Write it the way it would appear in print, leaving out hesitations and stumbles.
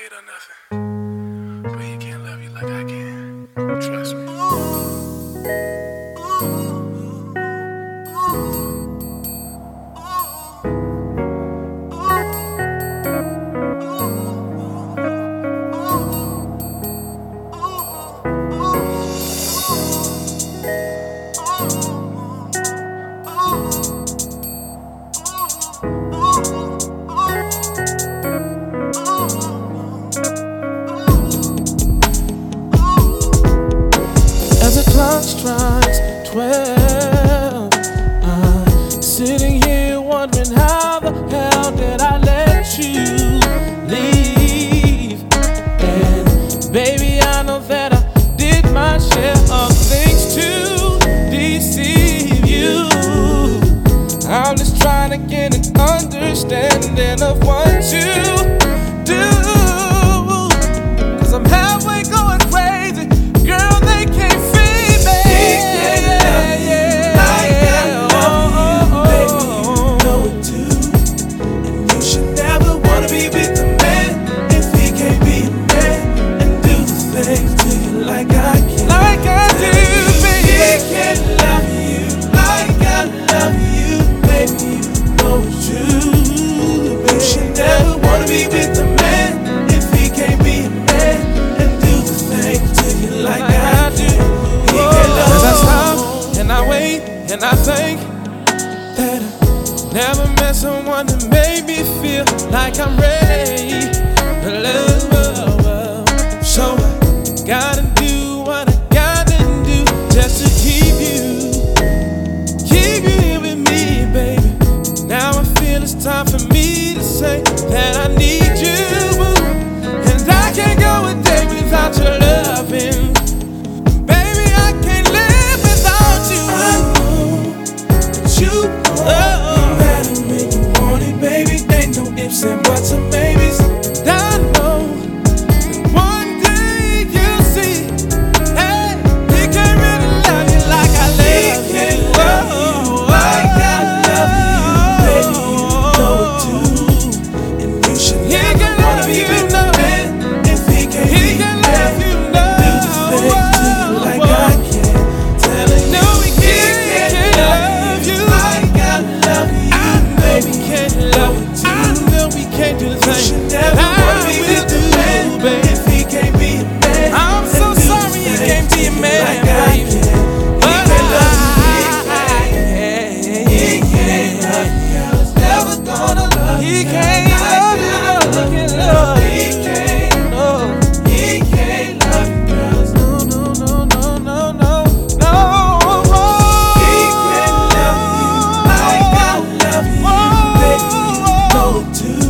hate or nothing, but he can't love you like I can. Trust me. As the clock strikes 12, I'm sitting here wondering how the hell did I let you leave? And baby, I know that I did my share of things to deceive you. I'm just trying to get an understanding of what you do, 'cause I'm halfway going crazy. Girl, they can't feed me. He can't love you like I love you, baby, you know it too. And you should never wanna be with a man if he can't be a man and do the things to you like I can. Like I do, baby. He can't love you like I love you, baby, you know it's true. You should never wanna be with a man if he can't be a man and do the things to you like I do. He can't love As I you. stop and I wait and I think that I never met someone that made me feel like I'm ready to love. So I gotta do what I gotta do just to keep you here with me, baby. Now I feel it's time for me to say that I need you, and I can't go a day without your loving. Baby, I can't live without you. I know that you know no matter when you want it, baby, ain't no ifs and buts or maybes. I know that one day you'll see, hey, he can't really love you like I He love can't you. love you like I love you, baby, you know it too. And you should He never can wanna love be you, with no. a man if he can't He be can a man love you, and do the things to you like I can. Telling No, you he can't love you like I love you, I know baby, we can't you love know you. it too. I know we can't do the You thing should that never wanna I be will with a do, man baby. if he can't be a man. I'm so and do sorry the he things can't be a to you man, like I baby. can. He But can't love you, he can't love you. He's never gonna love you. He can't love you, no, he can't love you. He can't. No. He can't love you, girls. No, no, no, no, no, no, no. He can't love you like I love you, baby. You know it too.